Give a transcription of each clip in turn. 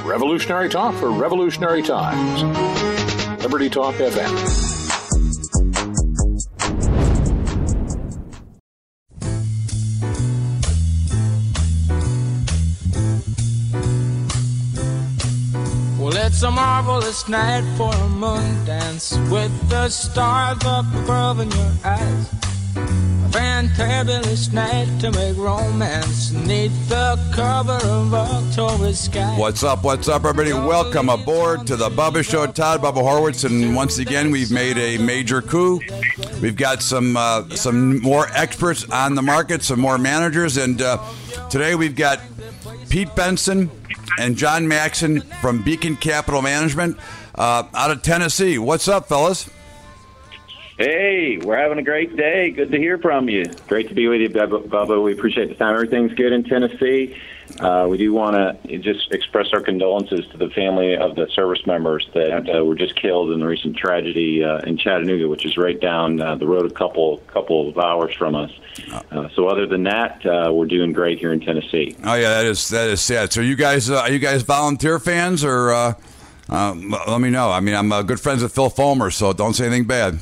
Revolutionary talk for revolutionary times. Liberty Talk FM. It's a marvelous night for a moon dance with the stars up above in your eyes. A fantabulous night to make romance neath the cover of October's sky. What's up, everybody? Welcome aboard to the Bubba Show. Todd Bubba Horwitz, and once again, we've made a major coup. We've got some more experts on the market, some more managers, and today we've got Pete Benson and John Maxon from Beacon Capital Management out of Tennessee. What's up, fellas? Hey, we're having a great day. Good to hear from you. Great to be with you, Bubba. We appreciate the time. Everything's good in Tennessee. We do want to just express our condolences to the family of the service members that were just killed in the recent tragedy in Chattanooga, which is right down the road a couple of hours from us. So other than that, we're doing great here in Tennessee. Oh yeah, that is sad. So are you guys volunteer fans, or let me know? I mean, I'm good friends with Phil Fulmer, so don't say anything bad.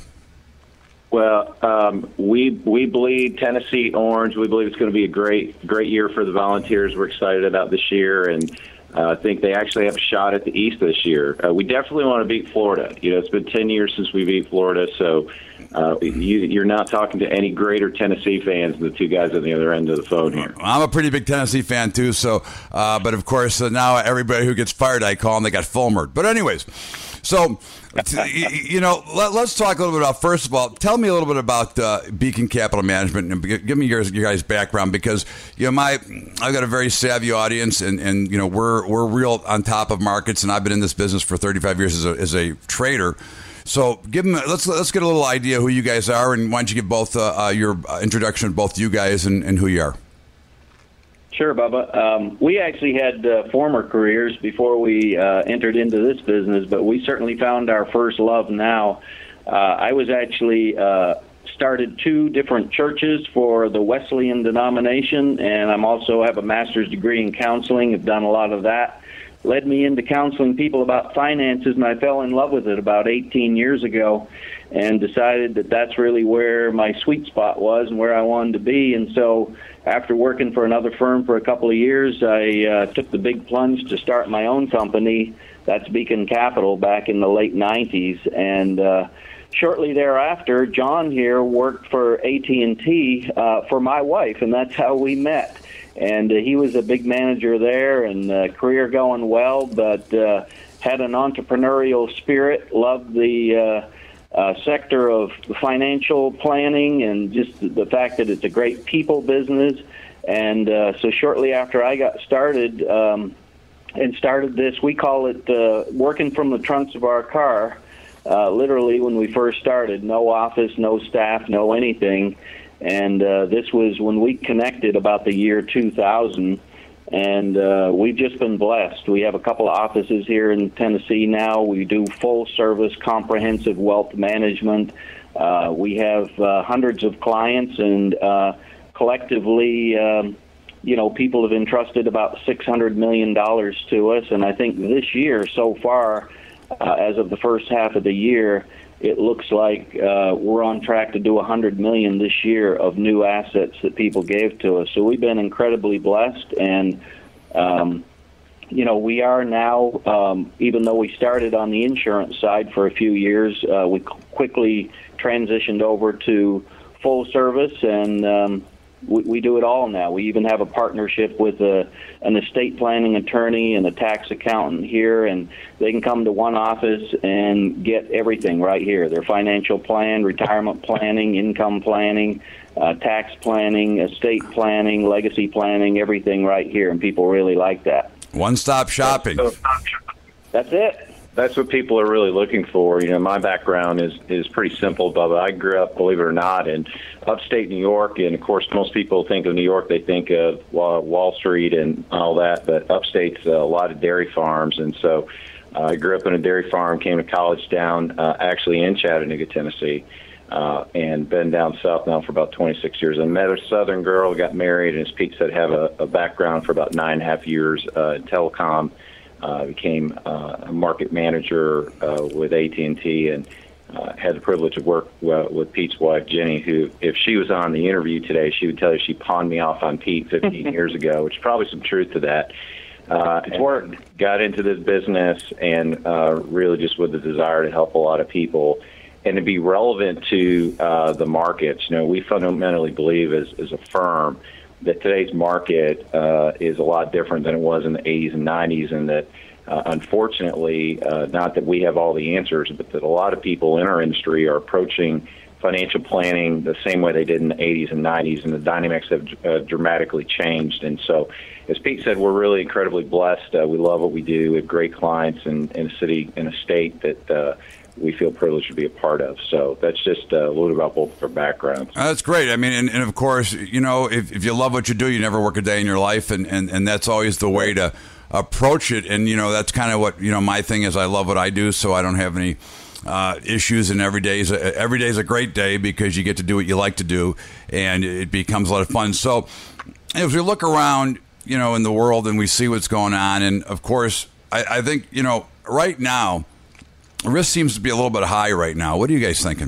Well, we bleed Tennessee orange. We believe it's going to be a great year for the Volunteers. We're excited about this year, and I think they actually have a shot at the East this year. We definitely want to beat Florida. You know, it's been 10 years since we beat Florida, so you're not talking to any greater Tennessee fans than the two guys on the other end of the phone here. I'm a pretty big Tennessee fan too. So, but of course now everybody who gets fired, I call them, they got Fulmered. But anyways. So, you know, let's talk a little bit about, first of all, tell me a little bit about Beacon Capital Management and give me your guys' background, because, you know, I've got a very savvy audience, and you know, we're real on top of markets, and I've been in this business for 35 years as a trader. So let's get a little idea who you guys are, and why don't you give both your introduction of both you guys and who you are. Sure, Bubba. We actually had former careers before we entered into this business, but we certainly found our first love now. I was actually started two different churches for the Wesleyan denomination, and I'm also have a master's degree in counseling. Have done a lot of that. Led me into counseling people about finances, and I fell in love with it about 18 years ago, and decided that that's really where my sweet spot was and where I wanted to be. And so after working for another firm for a couple of years, I took the big plunge to start my own company. That's Beacon Capital back in the late 90s. And shortly thereafter, John here worked for AT&T for my wife, and that's how we met. And he was a big manager there, and career going well, but had an entrepreneurial spirit, loved the sector of financial planning, and just the fact that it's a great people business. And so shortly after I got started and started this, we call it working from the trunks of our car, literally when we first started. No office, no staff, no anything. And this was when we connected about the year 2000, and we've just been blessed. We have a couple of offices here in Tennessee now. We do full-service, comprehensive wealth management. We have hundreds of clients, and collectively, you know, people have entrusted about $600 million to us. And I think this year so far, as of the first half of the year, it looks like we're on track to do $100 million this year of new assets that people gave to us. So we've been incredibly blessed, and you know, we are now, even though we started on the insurance side for a few years, we quickly transitioned over to full service, and we do it all now. We even have a partnership with an estate planning attorney and a tax accountant here, and they can come to one office and get everything right here. Their financial plan, retirement planning, income planning, tax planning, estate planning, legacy planning, everything right here, and people really like that. One-stop shopping. That's it. That's what people are really looking for. You know, my background is pretty simple, Bubba. I grew up, believe it or not, in upstate New York, and of course, most people think of New York, they think of Wall Street and all that, but upstate's a lot of dairy farms, and so I grew up in a dairy farm, came to college down actually in Chattanooga, Tennessee, and been down south now for about 26 years. I met a southern girl, got married, and as Pete said, have a background for about 9.5 years in telecom. became a market manager with AT&T, and had the privilege to work with Pete's wife, Jenny, who, if she was on the interview today, she would tell you she pawned me off on Pete 15 years ago, which is probably some truth to that. Got into this business and really just with the desire to help a lot of people and to be relevant to the markets. We fundamentally believe as a firm that today's market is a lot different than it was in the 80s and 90s, and that unfortunately, not that we have all the answers, but that a lot of people in our industry are approaching financial planning the same way they did in the 80s and 90s, and the dynamics have dramatically changed. And so, as Pete said, we're really incredibly blessed. We love what we do. We have great clients in a city, in a state that we feel privileged to be a part of. So that's just a little bit about both of our backgrounds. That's great. I mean, and of course, if you love what you do, you never work a day in your life, and that's always the way to approach it. And that's kind of what my thing is. I love what I do, so I don't have any issues, and every day is a great day because you get to do what you like to do, and it becomes a lot of fun. So as we look around in the world and we see what's going on, and of course I think right now risk seems to be a little bit high right now. What are you guys thinking?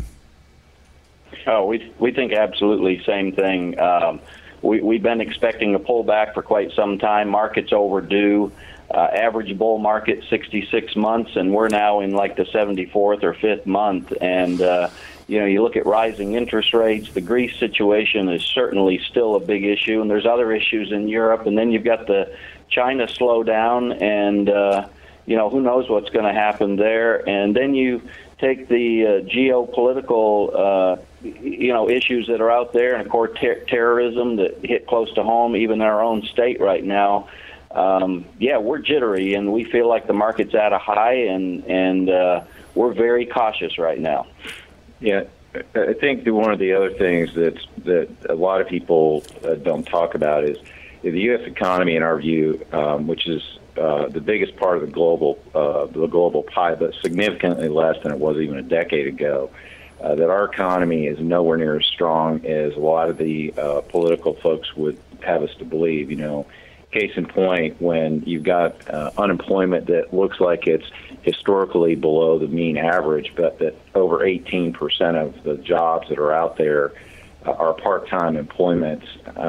Oh, we think absolutely same thing. We've been expecting a pullback for quite some time. Market's overdue. Average bull market 66 months, and we're now in like the 74th or 5th month. And you look at rising interest rates. The Greece situation is certainly still a big issue, and there's other issues in Europe. And then you've got the China slowdown, and who knows what's going to happen there. And then you take the geopolitical issues that are out there, and of course terrorism that hit close to home, even in our own state right now. We're jittery, and we feel like the market's at a high, and we're very cautious right now. Yeah, I think that one of the other things that a lot of people don't talk about is the U.S. economy, in our view, which is the biggest part of the global pie, but significantly less than it was even a decade ago. That our economy is nowhere near as strong as a lot of the political folks would have us to believe. Case in point, when you've got unemployment that looks like it's historically below the mean average, but that over 18% of the jobs that are out there are part-time employment,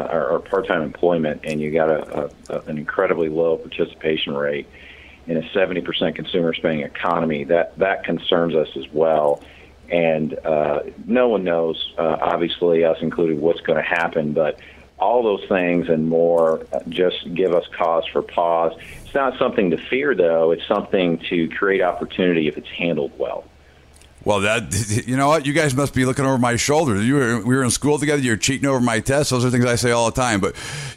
and you got an incredibly low participation rate in a 70% consumer spending economy. That concerns us as well. And no one knows, obviously us included, what's going to happen, but all those things and more just give us cause for pause. It's not something to fear, though. It's something to create opportunity if it's handled well. Well, you know what? You guys must be looking over my shoulder. We were in school together. You're cheating over my tests. Those are things I say all the time. But,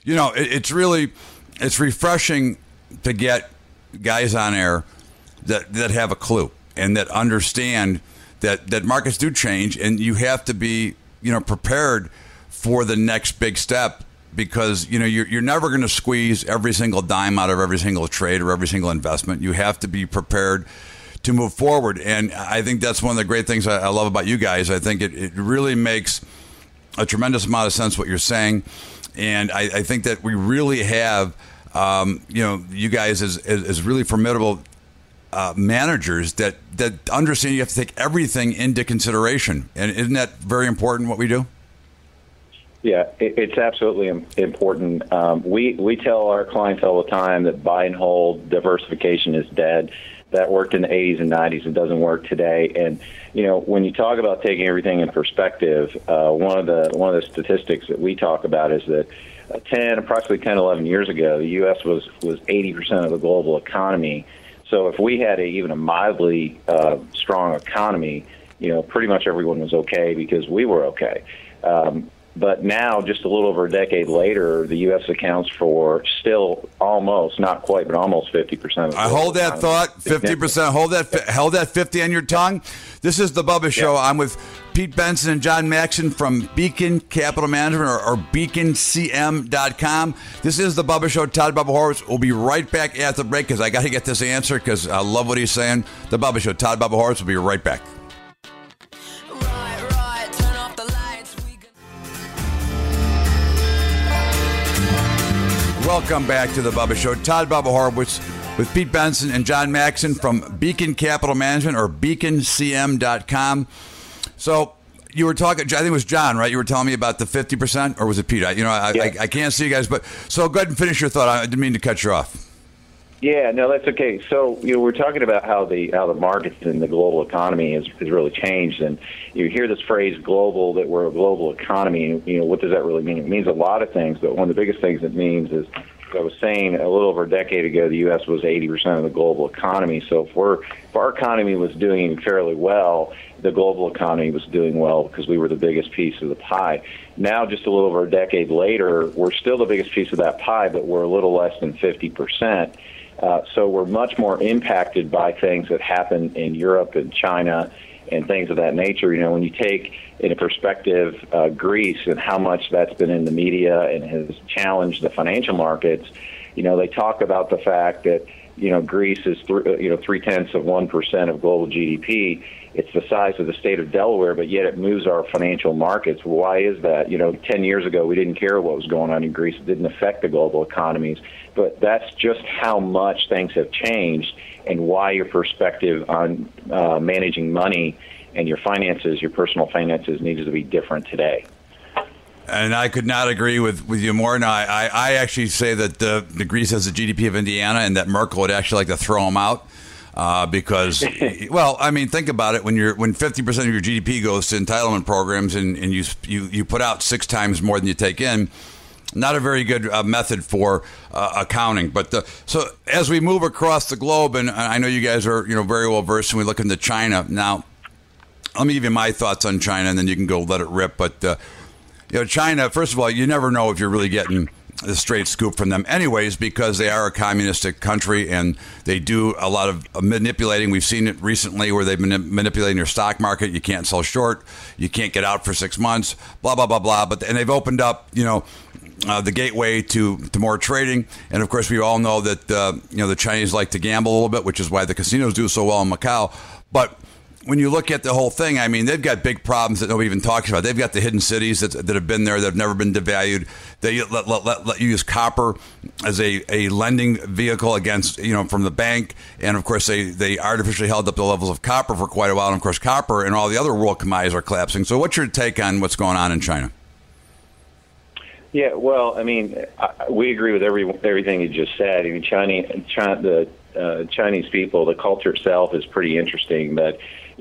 it's refreshing to get guys on air that have a clue and that understand that markets do change, and you have to be, prepared for the next big step, because you're never going to squeeze every single dime out of every single trade or every single investment. You have to be prepared to move forward, and I think that's one of the great things I love about you guys. I think it really makes a tremendous amount of sense what you're saying, and I think that we really have you guys as really formidable managers that understand you have to take everything into consideration, and isn't that very important what we do? Yeah, it's absolutely important. We tell our clients all the time that buy and hold diversification is dead. That worked in the 80s and 90s. It doesn't work today. And when you talk about taking everything in perspective, one of the statistics that we talk about is that approximately 10, 11 years ago, the U.S. was 80% of the global economy. So if we had even a mildly strong economy, pretty much everyone was okay because we were okay. But now, just a little over a decade later, the U.S. accounts for still almost, not quite, but almost 50%. I hold that thought, 50%. Hold that 50 on your tongue. This is the Bubba Show. I'm with Pete Benson and John Maxon from Beacon Capital Management or beaconcm.com. This is the Bubba Show. Todd Bubba Horwitz. We'll be right back after the break because I got to get this answer because I love what he's saying. The Bubba Show. Todd Bubba Horwitz. We'll be right back. Welcome back to the Bubba Show. Todd Bubba Horowitz with Pete Benson and John Maxon from Beacon Capital Management, or beaconcm.com. So you were talking, I think it was John, right? You were telling me about the 50%, or was it Pete? I can't see you guys, but so go ahead and finish your thought. I didn't mean to cut you off. Yeah, no, that's okay. So, we're talking about how the markets and the global economy has really changed, and you hear this phrase "global," that we're a global economy. What does that really mean? It means a lot of things, but one of the biggest things it means is, as I was saying, a little over a decade ago, the U.S. was 80% of the global economy. So if our economy was doing fairly well, the global economy was doing well because we were the biggest piece of the pie. Now, just a little over a decade later, we're still the biggest piece of that pie, but we're a little less than 50%. So we're much more impacted by things that happen in Europe and China and things of that nature. When you take into perspective Greece and how much that's been in the media and has challenged the financial markets, they talk about the fact that, Greece is 0.3% of global GDP. It's the size of the state of Delaware, but yet it moves our financial markets. Why is that? 10 years ago, we didn't care what was going on in Greece. It didn't affect the global economies. But that's just how much things have changed and why your perspective on managing money and your finances, your personal finances, needs to be different today. And I could not agree with you more. Now, I actually say that the Greece has the GDP of Indiana, and that Merkel would actually like to throw them out because, well, I mean, think about it. When 50% of your GDP goes to entitlement programs and you put out 6 times more than you take in, not a very good method for accounting. But so as we move across the globe, and I know you guys are very well versed, and we look into China now. Let me give you my thoughts on China, and then you can go let it rip. But China, first of all, you never know if you're really getting the straight scoop from them anyways, because they are a communistic country and they do a lot of manipulating. We've seen it recently where they've been manipulating your stock market. You can't sell short. You can't get out for 6 months, blah, blah, blah, blah. And they've opened up, the gateway to more trading. And, of course, we all know that, the Chinese like to gamble a little bit, which is why the casinos do so well in Macau. But when you look at the whole thing, I mean, they've got big problems that nobody even talks about. They've got the hidden cities that have been there, that have never been devalued. They let you use copper as a lending vehicle against, from the bank. And, of course, they artificially held up the levels of copper for quite a while. And, of course, copper and all the other world commodities are collapsing. So what's your take on what's going on in China? Yeah, well, I mean, we agree with everything you just said. I mean, the Chinese people, the culture itself is pretty interesting, but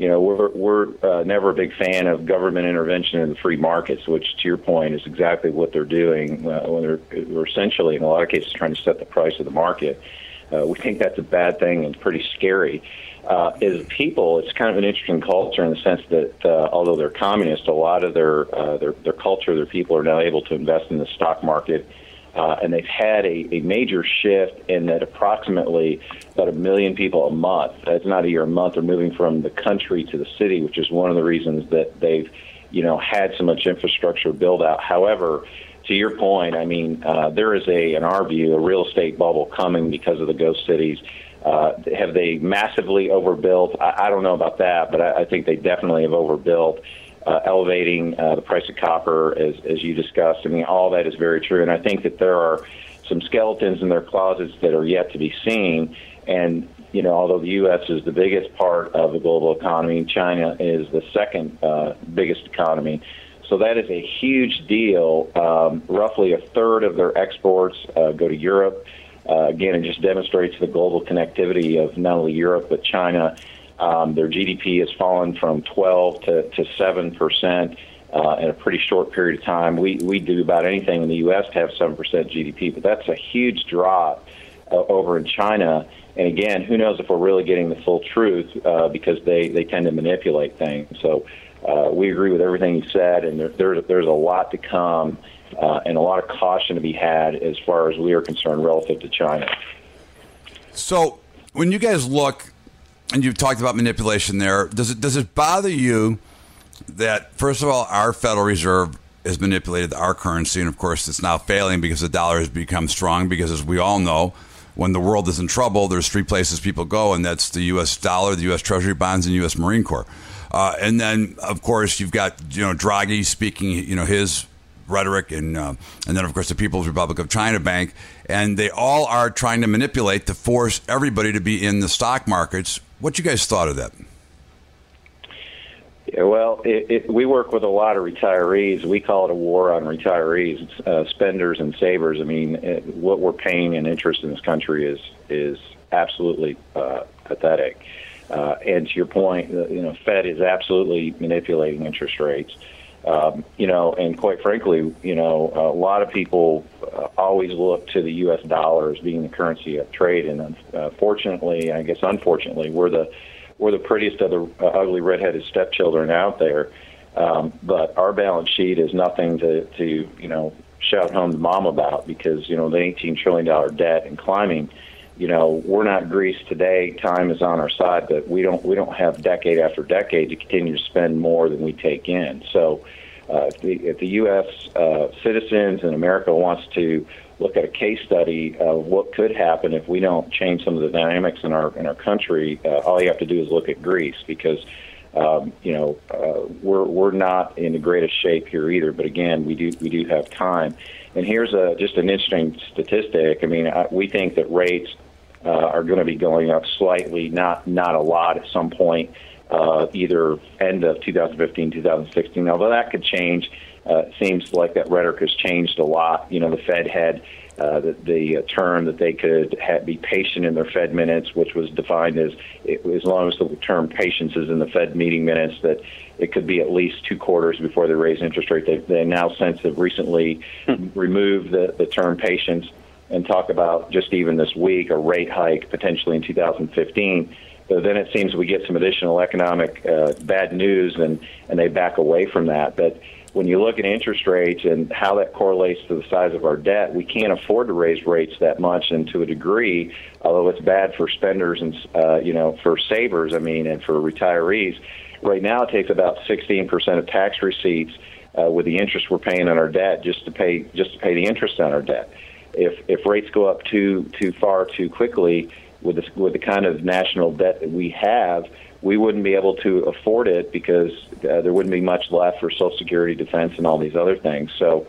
we're never a big fan of government intervention in the free markets, which, to your point, is exactly what they're doing when they're essentially, in a lot of cases, trying to set the price of the market. We think that's a bad thing and pretty scary. As people, it's kind of an interesting culture in the sense that although they're communist, a lot of their culture, their people are now able to invest in the stock market. And they've had a major shift in that approximately about 1 million people a month, that's not a year, a month, are moving from the country to the city, which is one of the reasons that they've, had so much infrastructure build out. However, to your point, I mean, there is in our view, a real estate bubble coming because of the ghost cities. Have they massively overbuilt? I don't know about that, but I think they definitely have overbuilt. Elevating the price of copper, as you discussed. I mean, all that is very true. And I think that there are some skeletons in their closets that are yet to be seen. And, although the U.S. is the biggest part of the global economy, China is the second biggest economy. So that is a huge deal. Roughly a third of their exports go to Europe. Again, it just demonstrates the global connectivity of not only Europe but China. Their GDP has fallen from 12 to 7% in a pretty short period of time. We do about anything in the U.S. to have 7% GDP, but that's a huge drop over in China. And again, who knows if we're really getting the full truth because they tend to manipulate things. So we agree with everything you said, and there's a lot to come and a lot of caution to be had as far as we are concerned relative to China. So when you guys look, and you've talked about manipulation there, does it bother you that, first of all, our Federal Reserve has manipulated our currency, and of course it's now failing because the dollar has become strong, because as we all know, when the world is in trouble, there's 3 places people go, and that's the U.S. dollar, the U.S. Treasury bonds, and U.S. Marine Corps. And then, of course, you've got Draghi speaking his rhetoric, and then of course the People's Republic of China Bank, and they all are trying to manipulate to force everybody to be in the stock markets. What you guys thought of that? Yeah, well, we work with a lot of retirees. We call it a war on retirees, spenders and savers. I mean, what we're paying in interest in this country is absolutely pathetic. And to your point, Fed is absolutely manipulating interest rates. And quite frankly, a lot of people always look to the U.S. dollar as being the currency of trade, and unfortunately, we're the prettiest of the ugly redheaded stepchildren out there. But our balance sheet is nothing to shout home to mom about, because the $18 trillion debt and climbing. We're not Greece today. Time is on our side, but we don't have decade after decade to continue to spend more than we take in. So, if the U.S. Citizens in America wants to look at a case study of what could happen if we don't change some of the dynamics in our country, all you have to do is look at Greece, because we're not in the greatest shape here either. But again, we do have time. And here's just an interesting statistic. I mean, we think that rates are going to be going up slightly, not a lot at some point, either end of 2015, 2016, although that could change. It seems like that rhetoric has changed a lot. The Fed had the term that they could be patient in their Fed minutes, which was defined as long as the term patience is in the Fed meeting minutes, that it could be at least 2 quarters before they raise interest rate. They now since have recently removed the term patience and talk about just even this week a rate hike potentially in 2015. But then it seems we get some additional economic bad news, and they back away from that. But when you look at interest rates and how that correlates to the size of our debt, we can't afford to raise rates that much. And to a degree, although it's bad for spenders and for savers, and for retirees, right now it takes about 16% of tax receipts with the interest we're paying on our debt just to pay the interest on our debt. If rates go up too far too quickly with the kind of national debt that we have, we wouldn't be able to afford it, because there wouldn't be much left for Social Security, defense, and all these other things. So,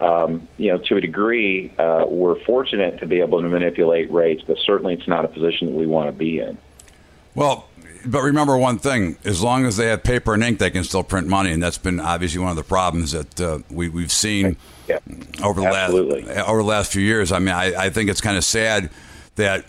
to a degree, we're fortunate to be able to manipulate rates, but certainly it's not a position that we want to be in. Well, but remember one thing: as long as they have paper and ink, they can still print money, and that's been obviously one of the problems that we've seen over the last few years. I think it's kind of sad that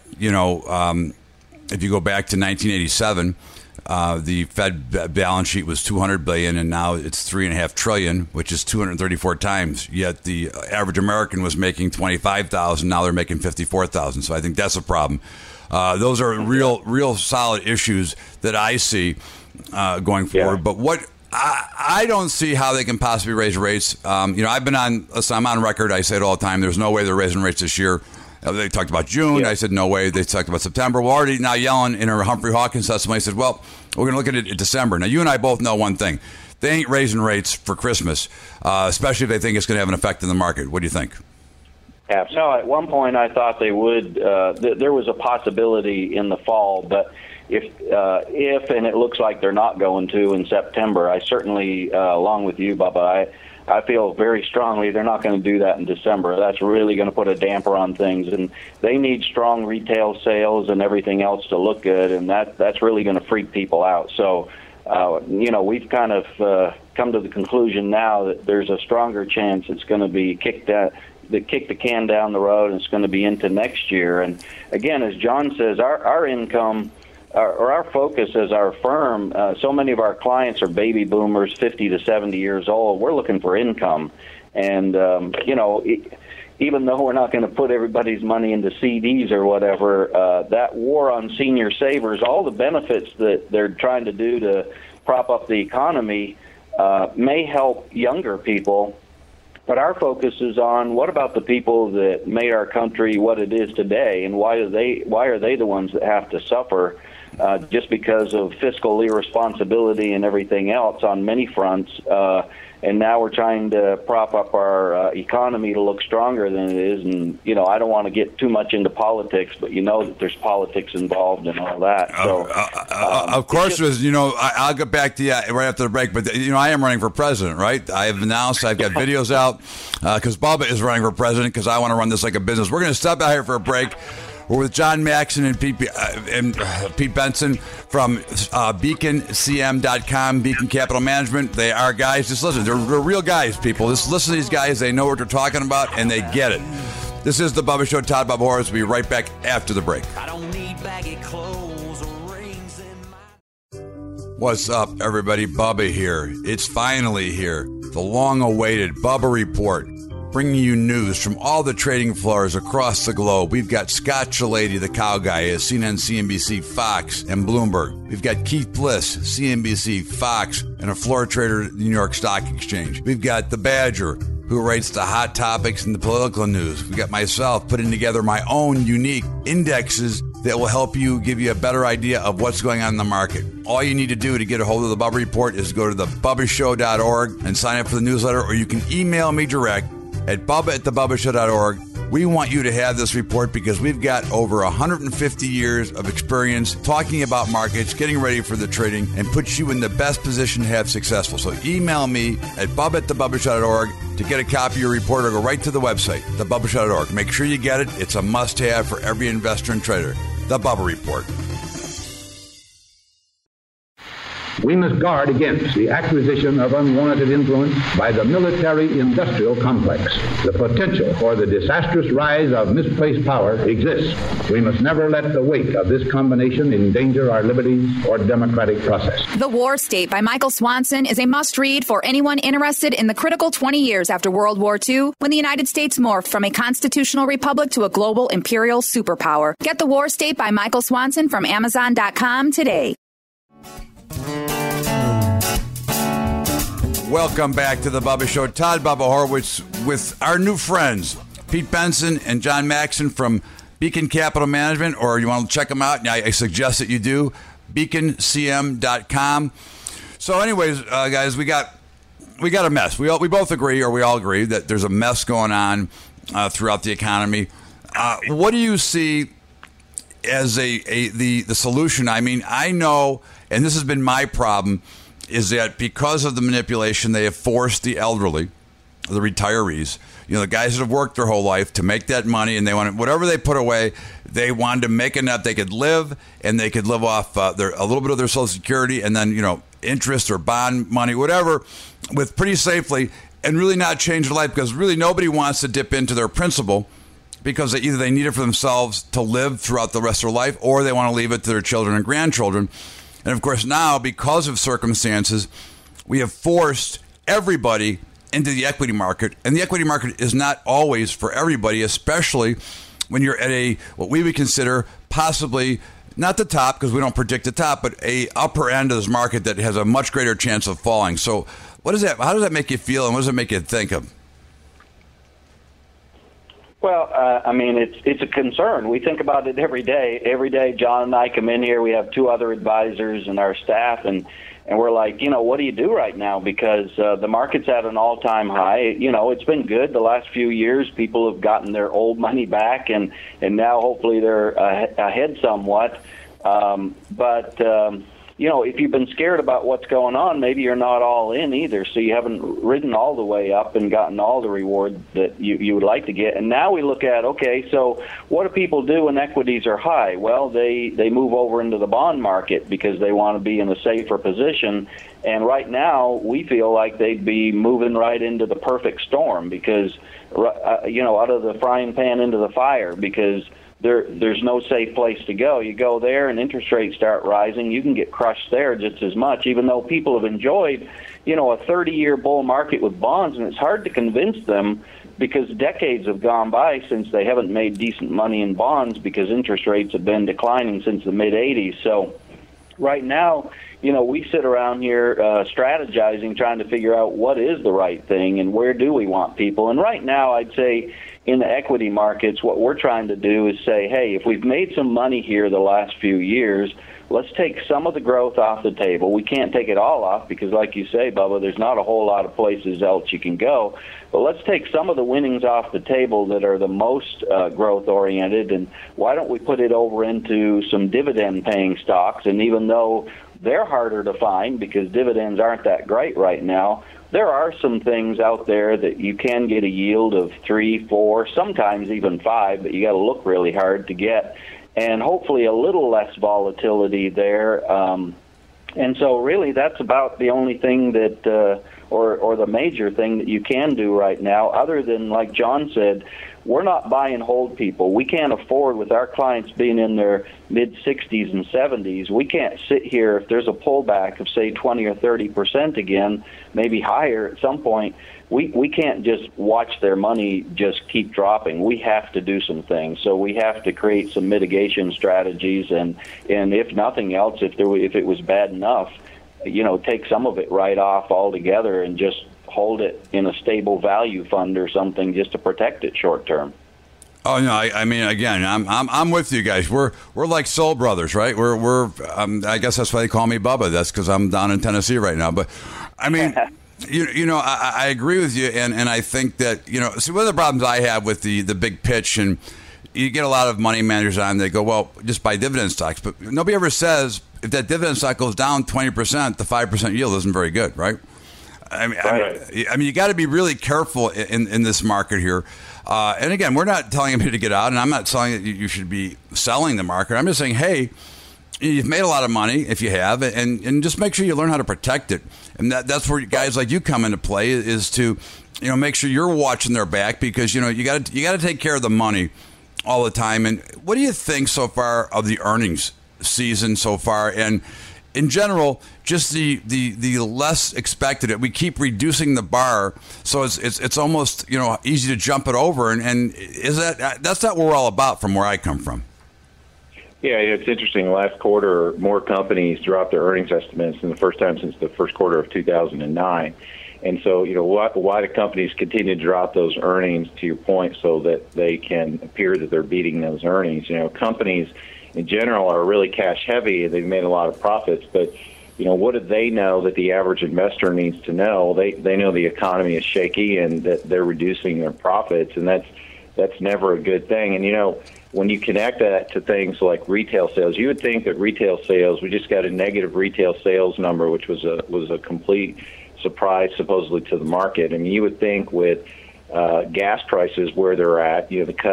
if you go back to 1987, the Fed balance sheet was $200 billion, and now it's $3.5 trillion, which is 234 times. Yet the average American was making $25,000. Now they're making $54,000. So I think that's a problem. Those are real solid issues that I see going forward. Yeah. But what I don't see how they can possibly raise rates. I'm on record. I say it all the time. There's no way they're raising rates this year. They talked about June. Yeah. I said, no way. They talked about September. Well, already now Yellen in her Humphrey Hawkins testimony said, well, we're going to look at it in December. Now, you and I both know one thing. They ain't raising rates for Christmas, especially if they think it's going to have an effect in the market. What do you think? No, at one point I thought they would. There was a possibility in the fall, but if and it looks like they're not going to in September, I certainly, along with you, Bubba, I feel very strongly they're not going to do that in December. That's really going to put a damper on things, and they need strong retail sales and everything else to look good, and that's really going to freak people out. So, we've kind of come to the conclusion now that there's a stronger chance it's going to be kick the can down the road, and it's going to be into next year. And again, as John says, our income, or our focus as our firm, so many of our clients are baby boomers, 50 to 70 years old. We're looking for income. And, even though we're not going to put everybody's money into CDs or whatever, that war on senior savers, all the benefits that they're trying to do to prop up the economy may help younger people. But our focus is on what about the people that made our country what it is today, and why are they the ones that have to suffer just because of fiscal irresponsibility and everything else on many fronts? and now we're trying to prop up our economy to look stronger than it is. And, I don't want to get too much into politics, but that there's politics involved and all that. So, of course, I'll get back to you right after the break, but, I am running for president, right? I have announced, I've got videos out because Bubba is running for president because I want to run this like a business. We're going to step out here for a break. We're with John Maxson and Pete Benson from BeaconCM.com, Beacon Capital Management. They are guys. Just listen. They're real guys, people. Just listen to these guys. They know what they're talking about, and they get it. This is The Bubba Show. Todd Bubba Horowitz. We'll be right back after the break. I don't need baggy clothes or rings in my... What's up, everybody? Bubba here. It's finally here. The long-awaited Bubba Report. Bringing you news from all the trading floors across the globe. We've got Scott Chilady, the cow guy, at CNN, CNBC, Fox, and Bloomberg. We've got Keith Bliss, CNBC, Fox, and a floor trader at the New York Stock Exchange. We've got the Badger, who rates the hot topics in the political news. We've got myself putting together my own unique indexes that will help you, give you a better idea of what's going on in the market. All you need to do to get a hold of the Bubba Report is go to thebubbashow.org and sign up for the newsletter, or you can email me direct at bubba@thebubbashow.org. We want you to have this report because we've got over 150 years of experience talking about markets, getting ready for the trading, and puts you in the best position to have successful. So email me at bubba@thebubbashow.org to get a copy of your report, or go right to the website, thebubbashow.org. Make sure you get it. It's a must-have for every investor and trader. The Bubba Report. We must guard against the acquisition of unwarranted influence by the military-industrial complex. The potential for the disastrous rise of misplaced power exists. We must never let the weight of this combination endanger our liberties or democratic process. The War State by Michael Swanson is a must-read for anyone interested in the critical 20 years after World War II, when the United States morphed from a constitutional republic to a global imperial superpower. Get The War State by Michael Swanson from Amazon.com today. Welcome back to the Bubba Show. Todd Bubba Horowitz with our new friends, Pete Benson and John Maxson from Beacon Capital Management, or you want to check them out, I suggest that you do, BeaconCM.com. So anyways, guys, we got a mess. We both agree, or we all agree, that there's a mess going on throughout the economy. What do you see as the solution? I mean, I know, and this has been my problem, is that because of the manipulation, they have forced the elderly, the retirees, the guys that have worked their whole life to make that money, and they want whatever they put away, they wanted to make enough they could live, and they could live off a little bit of their Social Security, and then interest or bond money, whatever, with pretty safely, and really not change their life, because really nobody wants to dip into their principal, because either they need it for themselves to live throughout the rest of their life, or they want to leave it to their children and grandchildren. And, of course, now, because of circumstances, we have forced everybody into the equity market. And the equity market is not always for everybody, especially when you're at what we would consider possibly not the top, because we don't predict the top, but a upper end of this market that has a much greater chance of falling. So how does that make you feel, and what does it make you think of? Well, it's a concern. We think about it every day. Every day, John and I come in here. We have two other advisors and our staff, and we're like, what do you do right now? Because the market's at an all-time high. It's been good the last few years. People have gotten their old money back, and now hopefully they're ahead somewhat. If you've been scared about what's going on, maybe you're not all in either, so you haven't ridden all the way up and gotten all the reward that you would like to get. And now we look at, okay, so what do people do when equities are high? Well, they move over into the bond market because they want to be in a safer position. And right now, we feel like they'd be moving right into the perfect storm because, out of the frying pan into the fire, because there's no safe place to go. You go there and interest rates start rising, you can get crushed there just as much, even though people have enjoyed, a 30-year bull market with bonds, and it's hard to convince them because decades have gone by since they haven't made decent money in bonds because interest rates have been declining since the mid-'80s. So right now, we sit around here strategizing, trying to figure out what is the right thing and where do we want people. And right now, I'd say, in the equity markets, what we're trying to do is say, hey, if we've made some money here the last few years, let's take some of the growth off the table. We can't take it all off because, like you say, Bubba, there's not a whole lot of places else you can go. But let's take some of the winnings off the table that are the most growth-oriented, and why don't we put it over into some dividend-paying stocks? And even though they're harder to find because dividends aren't that great right now, there are some things out there that you can get a yield of 3, 4, sometimes even 5, but you got to look really hard to get, and hopefully a little less volatility there. And so really that's about the only thing that, or the major thing that you can do right now, other than, like John said, we're not buy and hold people. We can't afford, with our clients being in their mid-60s and 70s, we can't sit here if there's a pullback of, say, 20 or 30% again, maybe higher at some point. We can't just watch their money just keep dropping. We have to do some things. So we have to create some mitigation strategies, and if nothing else, if it was bad enough, take some of it right off altogether and just hold it in a stable value fund or something just to protect it short term. Oh no! I mean, again, I'm with you guys. We're like soul brothers, right? We're I guess that's why they call me Bubba. That's because I'm down in Tennessee right now. But I mean, I agree with you, and I think that see, one of the problems I have with the big pitch, and you get a lot of money managers on. They go, well, just buy dividend stocks, but nobody ever says if that dividend stock goes down 20%, the 5% yield isn't very good, right? I mean, you got to be really careful in this market here. And again, we're not telling you to get out, and I'm not telling you you should be selling the market. I'm just saying, hey, you've made a lot of money if you have, and just make sure you learn how to protect it. And that's where guys like you come into play, is to make sure you're watching their back, because you got to take care of the money all the time. And what do you think so far of the earnings season so far, and in general, just the less expected? We keep reducing the bar, so it's almost easy to jump it over, and is that's not what we're all about from where I come from. Yeah, it's interesting. Last quarter, more companies dropped their earnings estimates than the first time since the first quarter of 2009. And so, why do companies continue to drop those earnings, to your point, so that they can appear that they're beating those earnings? Companies in general are really cash heavy, and they've made a lot of profits, but what do they know that the average investor needs to know? They know the economy is shaky and that they're reducing their profits, and that's never a good thing. And when you connect that to things like retail sales, you would think that retail sales, we just got a negative retail sales number, which was a complete surprise supposedly to the market. I mean, you would think with gas prices where they're at,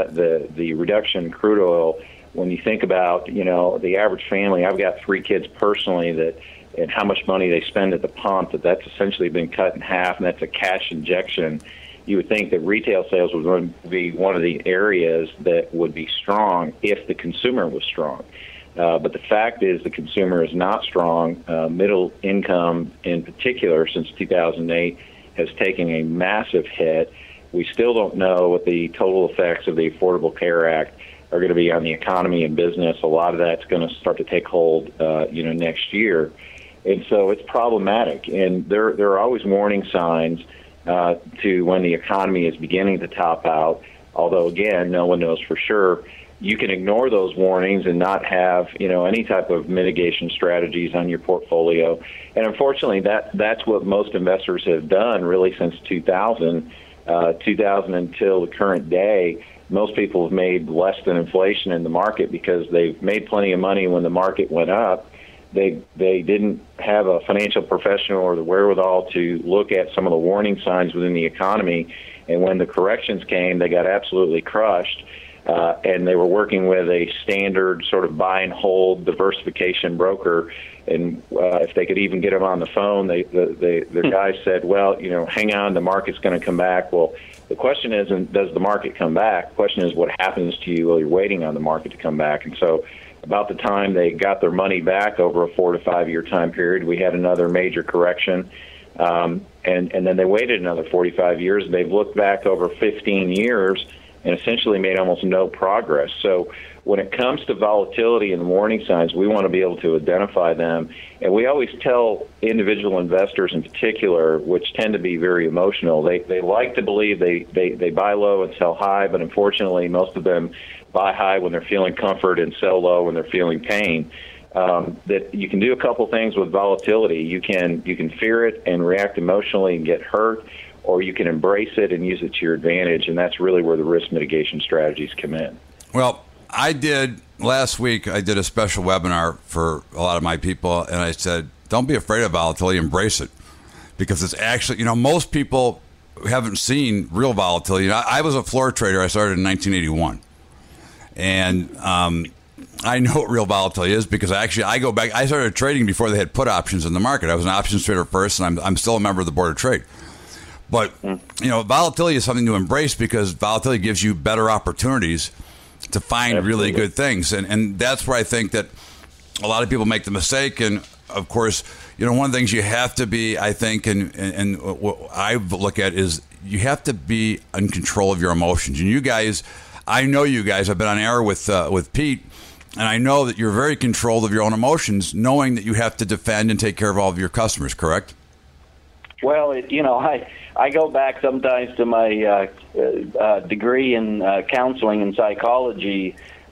the reduction in crude oil. When you think about, the average family, I've got 3 kids personally, and how much money they spend at the pump, that's essentially been cut in half, and that's a cash injection. You would think that retail sales would be one of the areas that would be strong if the consumer was strong. But the fact is the consumer is not strong. Middle income in particular since 2008 has taken a massive hit. We still don't know what the total effects of the Affordable Care Act are going to be on the economy and business. A lot of that's going to start to take hold, next year. And so it's problematic. And there are always warning signs to when the economy is beginning to top out. Although, again, no one knows for sure. You can ignore those warnings and not have, any type of mitigation strategies on your portfolio. And unfortunately, that's what most investors have done really since 2000 until the current day. Most people have made less than inflation in the market because they've made plenty of money when the market went up. They didn't have a financial professional or the wherewithal to look at some of the warning signs within the economy. And when the corrections came, they got absolutely crushed. And they were working with a standard sort of buy and hold diversification broker. And if they could even get them on the phone, the guy said, well, hang on, the market's going to come back. Well, the question isn't, does the market come back? The question is, what happens to you while you're waiting on the market to come back? And so about the time they got their money back over a 4 to 5 year time period, we had another major correction. And then they waited another 45 years. They've looked back over 15 years and essentially made almost no progress. So when it comes to volatility and warning signs, we want to be able to identify them. And we always tell individual investors in particular, which tend to be very emotional, they like to believe they buy low and sell high, but unfortunately most of them buy high when they're feeling comfort and sell low when they're feeling pain. That you can do a couple things with volatility. You can fear it and react emotionally and get hurt, or you can embrace it and use it to your advantage, and that's really where the risk mitigation strategies come in. Well, last week I did a special webinar for a lot of my people, and I said, don't be afraid of volatility, embrace it. Because it's actually, most people haven't seen real volatility. I was a floor trader. I started in 1981. And I know what real volatility is because I go back. I started trading before they had put options in the market. I was an options trader first, and I'm still a member of the board of trade. But, volatility is something to embrace because volatility gives you better opportunities to find really good things. And that's where I think that a lot of people make the mistake. And, of course, one of the things you have to be, I think, and what I look at is you have to be in control of your emotions. And you guys, I know you guys, I've been on air with Pete, and I know that you're very controlled of your own emotions, knowing that you have to defend and take care of all of your customers, correct? Well, I go back sometimes to my degree in counseling and psychology.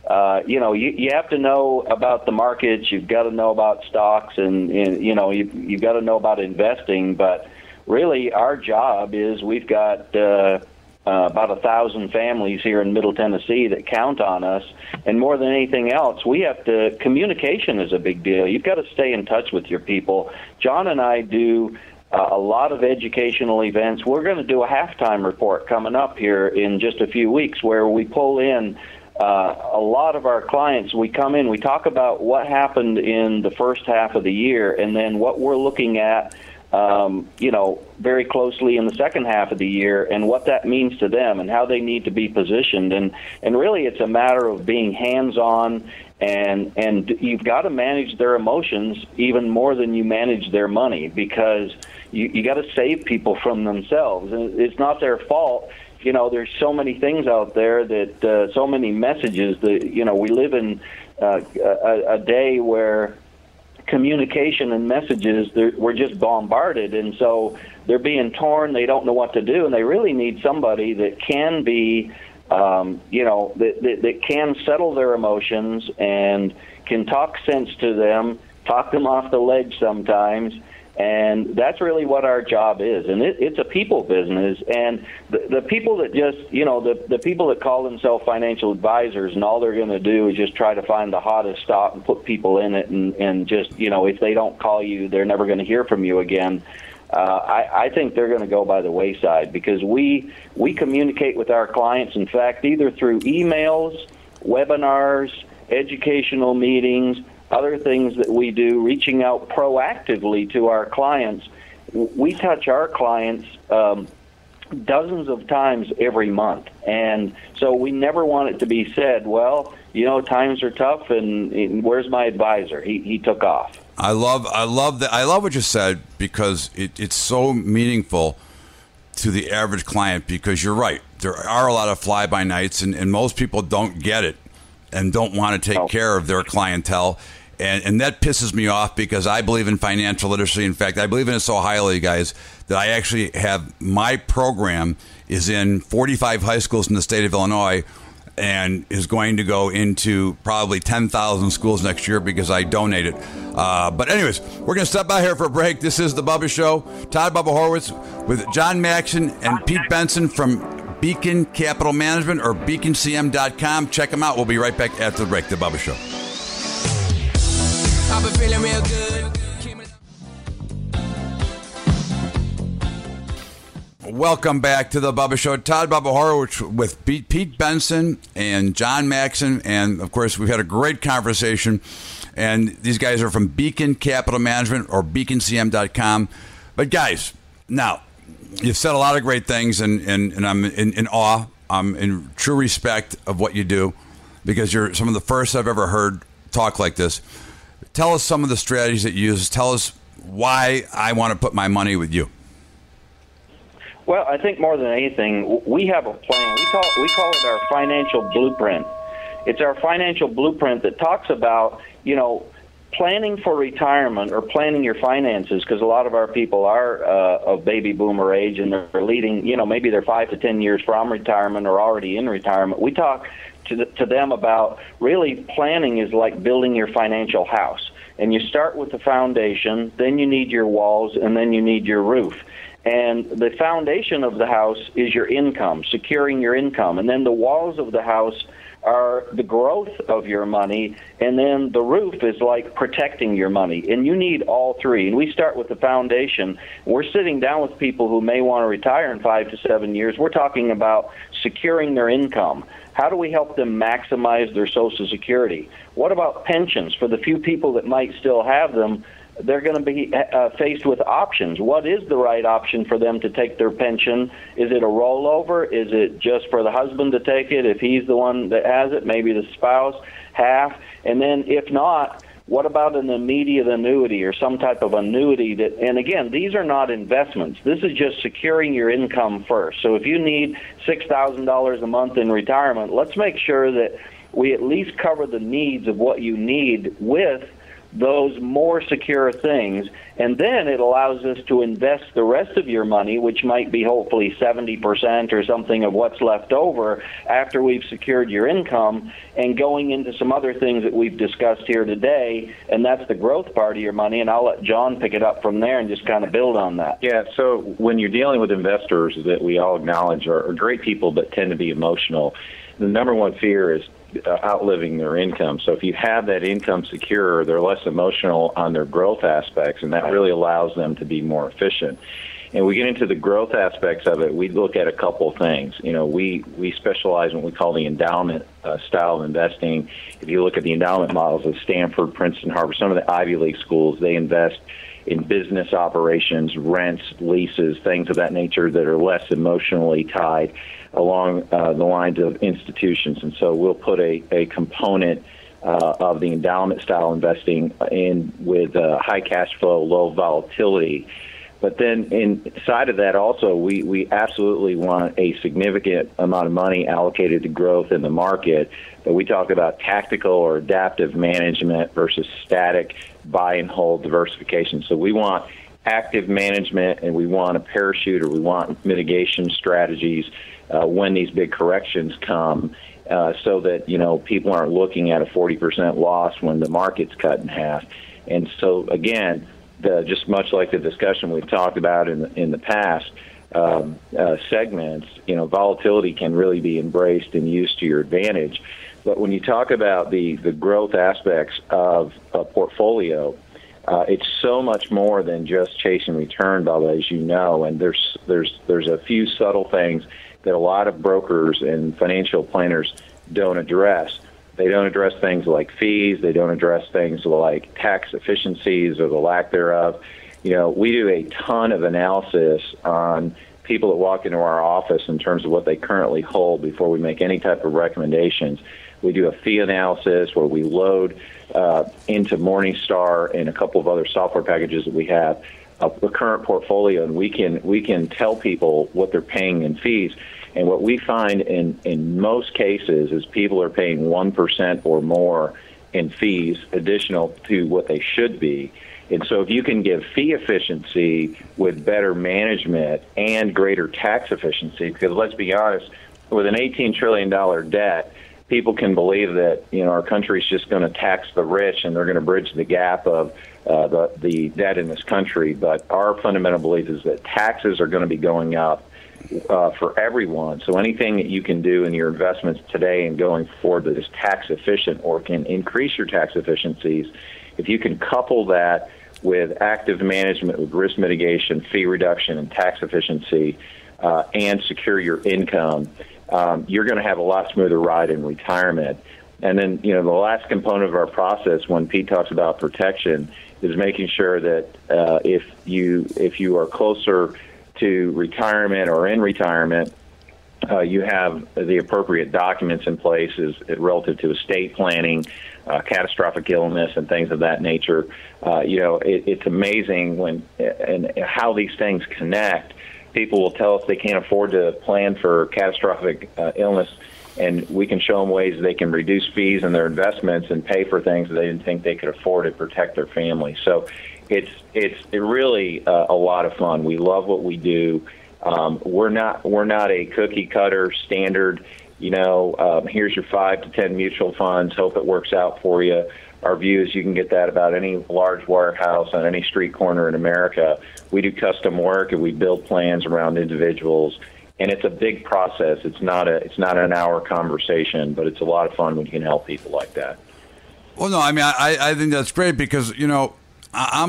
You have to know about the markets. You've got to know about stocks, and you've got to know about investing. But really, our job is we've got about 1,000 families here in Middle Tennessee that count on us. And more than anything else, communication is a big deal. You've got to stay in touch with your people. John and I do a lot of educational events. We're going to do a halftime report coming up here in just a few weeks where we pull in a lot of our clients. We come in, we talk about what happened in the first half of the year, and then what we're looking at very closely in the second half of the year, and what that means to them and how they need to be positioned. And really it's a matter of being hands-on, and you've got to manage their emotions even more than you manage their money, because you got to save people from themselves. And it's not their fault. There's so many things out there that so many messages that, we live in a day where communication and messages, we're just bombarded, and so they're being torn. They don't know what to do, and they really need somebody that can be, that can settle their emotions and can talk sense to them, talk them off the ledge sometimes. And that's really what our job is. And it's a people business. And the people that just, the people that call themselves financial advisors, and all they're going to do is just try to find the hottest stock and put people in it, and just, if they don't call you, they're never going to hear from you again. I think they're going to go by the wayside, because we communicate with our clients, in fact, either through emails, webinars, educational meetings, other things that we do, reaching out proactively to our clients. We touch our clients dozens of times every month. And so we never want it to be said, well, times are tough, and where's my advisor? He took off. I love that. I love what you said, because it's so meaningful to the average client, because you're right. There are a lot of fly-by-nights, and most people don't get it and don't want to take care of their clientele. And that pisses me off, because I believe in financial literacy. In fact, I believe in it so highly, guys, that I actually have my program is in 45 high schools in the state of Illinois, and is going to go into probably 10,000 schools next year, because I donate it. But anyways, we're going to step out here for a break. This is The Bubba Show. Todd Bubba Horowitz with John Maxon and Pete Benson from Beacon Capital Management, or beaconcm.com. Check them out. We'll be right back after the break. The Bubba Show. I've been feeling real good. Welcome back to The Bubba Show. Todd Bubba Horowitz with Pete Benson and John Maxon. And, of course, we've had a great conversation. And these guys are from Beacon Capital Management, or beaconcm.com. But, guys, now, you've said a lot of great things, and I'm in awe. I'm in true respect of what you do, because you're some of the first I've ever heard talk like this. Tell us some of the strategies that you use. Tell us why I want to put my money with you. Well, I think more than anything, we have a plan. We call it our financial blueprint. It's our financial blueprint that talks about, planning for retirement or planning your finances, because a lot of our people are of baby boomer age and they're leading, maybe they're 5 to 10 years from retirement or already in retirement. We talk to them about really planning is like building your financial house. And you start with the foundation, then you need your walls, and then you need your roof. And the foundation of the house is your income, securing your income. And then the walls of the house are the growth of your money, and then the roof is like protecting your money. And you need all three. And we start with the foundation. We're sitting down with people who may want to retire in 5 to 7 years. We're talking about securing their income. How do we help them maximize their Social Security? What about pensions? For the few people that might still have them, they're going to be faced with options. What is the right option for them to take their pension? Is it a rollover? Is it just for the husband to take it if he's the one that has it, maybe the spouse, half? And then if not, what about an immediate annuity or some type of annuity that, and again, these are not investments. This is just securing your income first. So if you need $6,000 a month in retirement, let's make sure that we at least cover the needs of what you need with those more secure things, and then it allows us to invest the rest of your money, which might be hopefully 70% or something of what's left over after we've secured your income, and going into some other things that we've discussed here today, and that's the growth part of your money, and I'll let John pick it up from there and just kind of build on that. Yeah, so when you're dealing with investors that we all acknowledge are great people but tend to be emotional, the number one fear is outliving their income. So if you have that income secure, they're less emotional on their growth aspects, and that really allows them to be more efficient. And we get into the growth aspects of it, we look at a couple of things. We specialize in what we call the endowment style of investing. If you look at the endowment models of Stanford, Princeton, Harvard, some of the Ivy League schools, they invest in business operations, rents, leases, things of that nature that are less emotionally tied along the lines of institutions. And so we'll put a component of the endowment style investing in with high cash flow, low volatility. But then inside of that also, we absolutely want a significant amount of money allocated to growth in the market. But we talk about tactical or adaptive management versus static buy and hold diversification. So we want active management, and we want a parachute, or we want mitigation strategies when these big corrections come, so that people aren't looking at a 40% loss when the market's cut in half. And so again, just much like the discussion we've talked about in the past segments, volatility can really be embraced and used to your advantage. But when you talk about the growth aspects of a portfolio, it's so much more than just chasing return, Bubba, as you know. And there's a few subtle things that a lot of brokers and financial planners don't address. They don't address things like fees. They don't address things like tax efficiencies or the lack thereof. We do a ton of analysis on people that walk into our office in terms of what they currently hold before we make any type of recommendations. We do a fee analysis where we load into Morningstar and a couple of other software packages that we have a current portfolio, and we can tell people what they're paying in fees. And what we find in most cases is people are paying 1% or more in fees additional to what they should be. And so if you can give fee efficiency with better management and greater tax efficiency, because let's be honest, with an $18 trillion debt, people can believe that our country's just going to tax the rich and they're going to bridge the gap of the debt in this country. But our fundamental belief is that taxes are going to be going up for everyone. So anything that you can do in your investments today and going forward that is tax efficient or can increase your tax efficiencies, if you can couple that with active management, with risk mitigation, fee reduction, and tax efficiency, and secure your income, you're going to have a lot smoother ride in retirement. And then, the last component of our process, when Pete talks about protection, is making sure that if you are closer to retirement or in retirement, you have the appropriate documents in place relative to estate planning, catastrophic illness, and things of that nature. It's amazing and how these things connect, people will tell us they can't afford to plan for catastrophic illness, and we can show them ways they can reduce fees in their investments and pay for things that they didn't think they could afford to protect their family. So it's really a lot of fun. We love what we do. We're not a cookie cutter standard. Here's your 5 to 10 mutual funds. Hope it works out for you. Our view is you can get that about any large warehouse on any street corner in America. We do custom work and we build plans around individuals, and it's a big process. It's not an hour conversation, but it's a lot of fun when you can help people like that. Well, no, I mean, I think that's great because I'm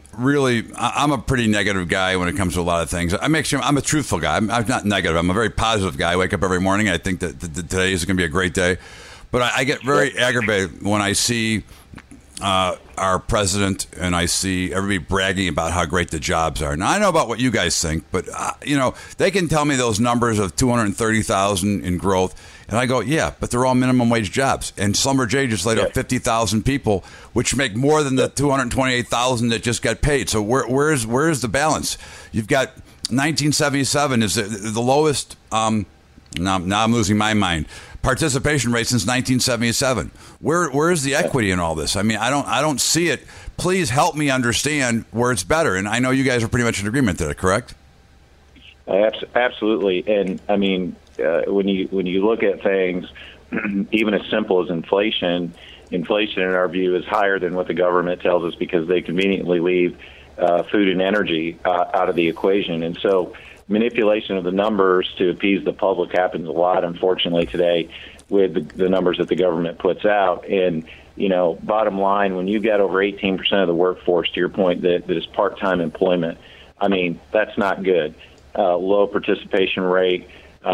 a pretty negative guy when it comes to a lot of things. I'm a truthful guy. I'm not negative. I'm a very positive guy. I wake up every morning. I think that today is going to be a great day. But I get very aggravated when I see our president and I see everybody bragging about how great the jobs are. Now, I know about what you guys think, but, they can tell me those numbers of 230,000 in growth. And I go, yeah, but they're all minimum wage jobs. And Schlumberger just laid off 50,000 people, which make more than the 228,000 that just got paid. So where's the balance? You've got 1977 is the lowest. Now I'm losing my mind. Participation rate since 1977. Where is the equity in all this? I mean, I don't see it. Please help me understand where it's better. And I know you guys are pretty much in agreement there, correct? Absolutely. And I mean, when you look at things, even as simple as inflation in our view is higher than what the government tells us because they conveniently leave food and energy out of the equation. And so manipulation of the numbers to appease the public happens a lot, unfortunately, today with the numbers that the government puts out. And, bottom line, when you get over 18% of the workforce, to your point, that is part-time employment, I mean, that's not good. Low participation rate,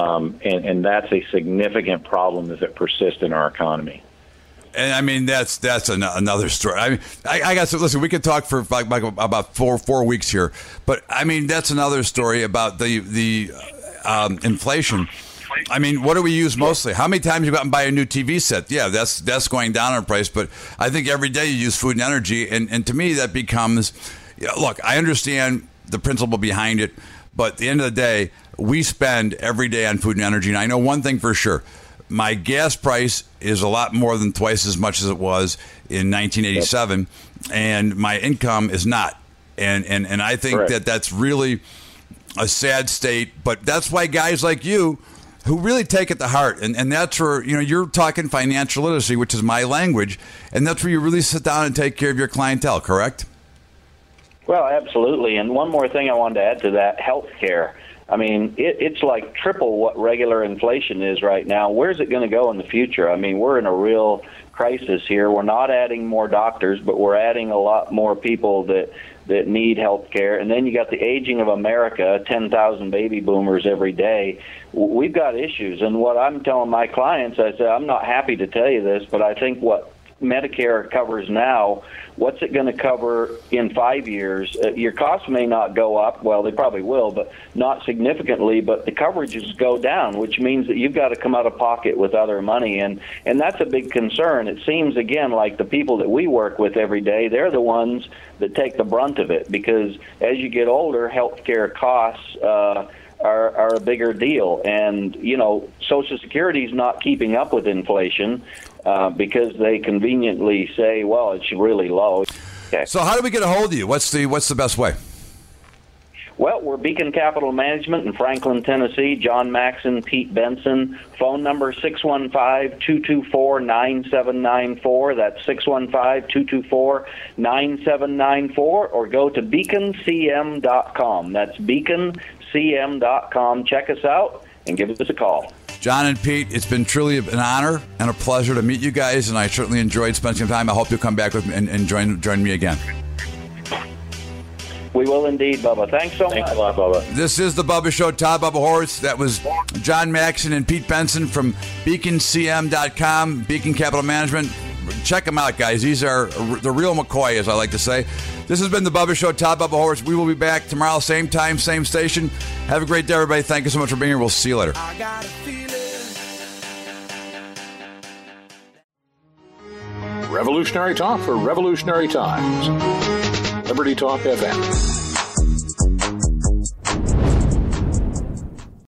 and that's a significant problem if it persists in our economy. And I mean, that's another story. I mean, I got to listen. We could talk for about four weeks here, but I mean, that's another story about the inflation. I mean, what do we use mostly? How many times you go out and buy a new TV set? Yeah, that's going down in price, but I think every day you use food and energy, and to me that becomes, look, I understand the principle behind it, but at the end of the day, we spend every day on food and energy, and I know one thing for sure. My gas price is a lot more than twice as much as it was in 1987, and my income is not. And I think that's really a sad state. But that's why guys like you, who really take it to heart, and that's where you're talking financial literacy, which is my language, and that's where you really sit down and take care of your clientele. Correct? Well, absolutely. And one more thing I wanted to add to that: healthcare. I mean, it's like triple what regular inflation is right now. Where's it going to go in the future? I mean, we're in a real crisis here. We're not adding more doctors, but we're adding a lot more people that need health care. And then you got the aging of America, 10,000 baby boomers every day. We've got issues. And what I'm telling my clients, I say, I'm not happy to tell you this, but I think what Medicare covers now, what's it going to cover in 5 years? Your costs may not go up. Well, they probably will, but not significantly. But the coverages go down, which means that you've got to come out of pocket with other money. And that's a big concern. It seems, again, like the people that we work with every day, they're the ones that take the brunt of it because as you get older, health care costs are a bigger deal. And, Social Security is not keeping up with inflation. Because they conveniently say, well, it's really low. Okay. So how do we get a hold of you? What's the best way? Well, we're Beacon Capital Management in Franklin, Tennessee. John Maxon, Pete Benson. Phone number 615-224-9794. That's 615-224-9794. Or go to beaconcm.com. That's beaconcm.com. Check us out and give us a call. John and Pete, it's been truly an honor and a pleasure to meet you guys, and I certainly enjoyed spending some time. I hope you'll come back with me and join me again. We will indeed, Bubba. Thanks so much. Thanks a lot, Bubba. This is the Bubba Show. Todd Bubba Horwitz. That was John Maxon and Pete Benson from beaconcm.com, Beacon Capital Management. Check them out, guys. These are the real McCoy, as I like to say. This has been the Bubba Show. Todd Bubba Horwitz. We will be back tomorrow, same time, same station. Have a great day, everybody. Thank you so much for being here. We'll see you later. I got a feeling. Revolutionary talk for revolutionary times. Liberty Talk FM.